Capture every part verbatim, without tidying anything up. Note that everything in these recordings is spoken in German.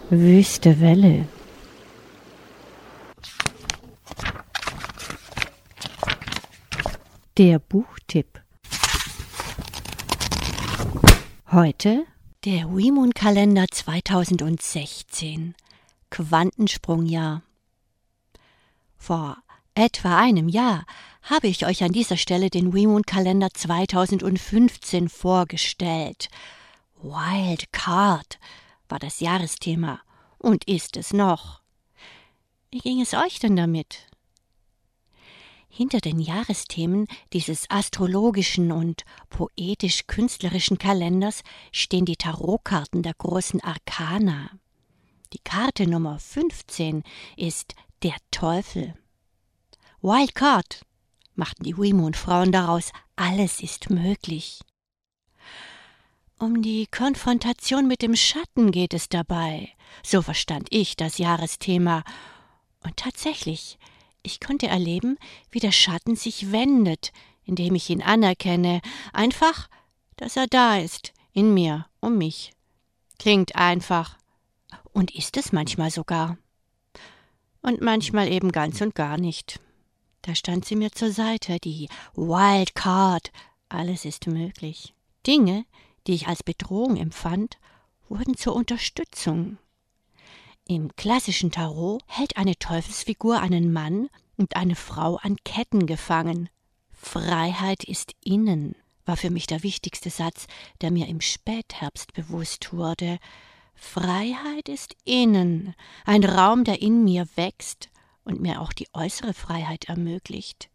Wüste Welle. Der Buchtipp. Heute der WeMoon-Kalender zweitausendsechzehn. Quantensprungjahr. Vor etwa einem Jahr habe ich euch an dieser Stelle den WeMoon-Kalender zweitausendfünfzehn vorgestellt. Wild Card war das Jahresthema und ist es noch. Wie ging es euch denn damit? Hinter den Jahresthemen dieses astrologischen und poetisch-künstlerischen Kalenders stehen die Tarotkarten der großen Arkana. Die Karte Nummer fünfzehn ist der Teufel. Wild Card machten die WeMoon-Frauen daraus, alles ist möglich. Um die Konfrontation mit dem Schatten geht es dabei, so verstand ich das Jahresthema. Und tatsächlich, ich konnte erleben, wie der Schatten sich wendet, indem ich ihn anerkenne, einfach, dass er da ist, in mir, um mich. Klingt einfach. Und ist es manchmal sogar. Und manchmal eben ganz und gar nicht. Da stand sie mir zur Seite, die Wild Card, alles ist möglich. Dinge, die ich als Bedrohung empfand, wurden zur Unterstützung. Im klassischen Tarot hält eine Teufelsfigur einen Mann und eine Frau an Ketten gefangen. Freiheit ist innen, war für mich der wichtigste Satz, der mir im Spätherbst bewusst wurde. Freiheit ist innen, ein Raum, der in mir wächst und mir auch die äußere Freiheit ermöglicht.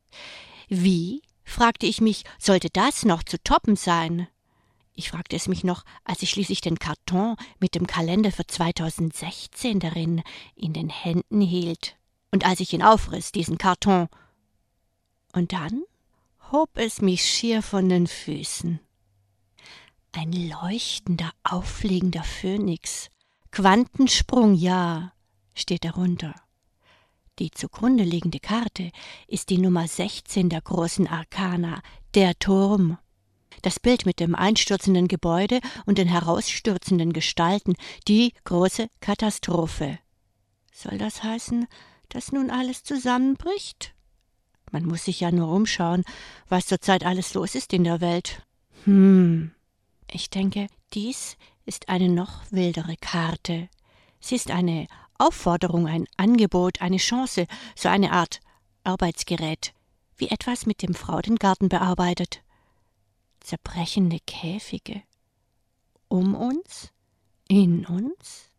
Wie, fragte ich mich, sollte das noch zu toppen sein? Ich fragte es mich noch, als ich schließlich den Karton mit dem Kalender für zweitausendsechzehn darin in den Händen hielt. Und als ich ihn aufriss, diesen Karton. Und dann hob es mich schier von den Füßen. Ein leuchtender, auffliegender Phönix. Quantensprung, ja, steht darunter. Die zugrunde liegende Karte ist die Nummer sechzehn der großen Arkana, der Turm. Das Bild mit dem einstürzenden Gebäude und den herausstürzenden Gestalten, die große Katastrophe. Soll das heißen, dass nun alles zusammenbricht? Man muss sich ja nur umschauen, was zurzeit alles los ist in der Welt. Hm, ich denke, dies ist eine noch wildere Karte. Sie ist eine Aufforderung, ein Angebot, eine Chance, so eine Art Arbeitsgerät, wie etwas, mit dem Frau den Garten bearbeitet. Zerbrechende Käfige. Um uns? In uns?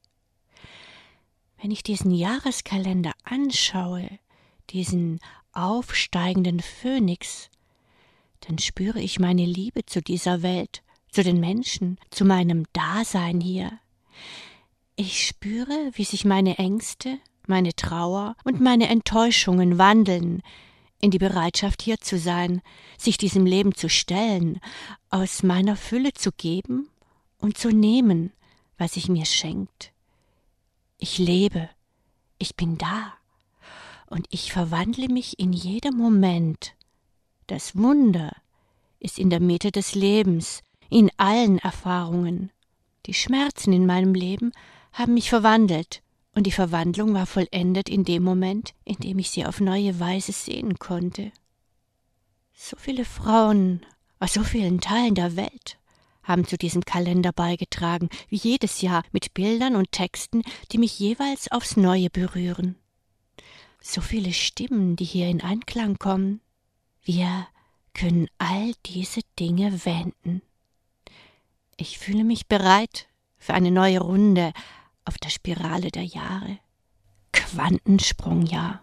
Wenn ich diesen Jahreskalender anschaue, diesen aufsteigenden Phönix, dann spüre ich meine Liebe zu dieser Welt, zu den Menschen, zu meinem Dasein hier. Ich spüre, wie sich meine Ängste, meine Trauer und meine Enttäuschungen wandeln, in die Bereitschaft, hier zu sein, sich diesem Leben zu stellen, aus meiner Fülle zu geben und zu nehmen, was sich mir schenkt. Ich lebe, ich bin da und ich verwandle mich in jedem Moment. Das Wunder ist in der Mitte des Lebens, in allen Erfahrungen. Die Schmerzen in meinem Leben haben mich verwandelt. Und die Verwandlung war vollendet in dem Moment, in dem ich sie auf neue Weise sehen konnte. So viele Frauen aus so vielen Teilen der Welt haben zu diesem Kalender beigetragen, wie jedes Jahr mit Bildern und Texten, die mich jeweils aufs Neue berühren. So viele Stimmen, die hier in Einklang kommen. Wir können all diese Dinge wenden. Ich fühle mich bereit für eine neue Runde auf der Spirale der Jahre. Quantensprungjahr.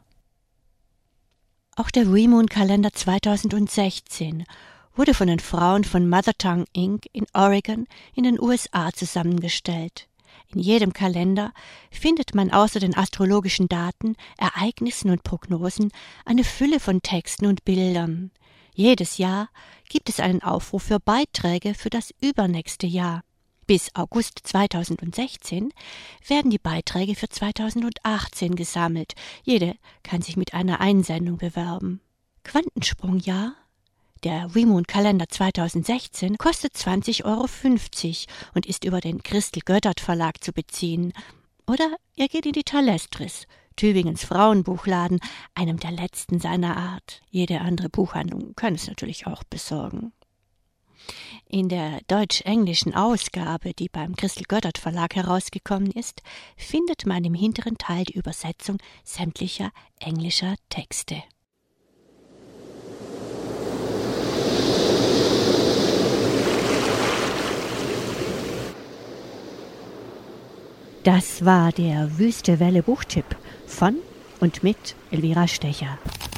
Auch der WeMoon-Kalender zweitausendsechzehn wurde von den Frauen von Mother Tongue Incorporated in Oregon in den U S A zusammengestellt. In jedem Kalender findet man außer den astrologischen Daten, Ereignissen und Prognosen eine Fülle von Texten und Bildern. Jedes Jahr gibt es einen Aufruf für Beiträge für das übernächste Jahr. Bis August zweitausendsechzehn werden die Beiträge für zweitausendachtzehn gesammelt. Jede kann sich mit einer Einsendung bewerben. Quantensprungjahr. Der WeMoon-Kalender zweitausendsechzehn kostet zwanzig Euro fünfzig und ist über den Christel Göttert Verlag zu beziehen. Oder ihr geht in die Thalestris, Tübingens Frauenbuchladen, einem der letzten seiner Art. Jede andere Buchhandlung kann es natürlich auch besorgen. In der deutsch-englischen Ausgabe, die beim Christel Gottert Verlag herausgekommen ist, findet man im hinteren Teil die Übersetzung sämtlicher englischer Texte. Das war der Wüste Welle Buchtipp von und mit Elvira Stecher.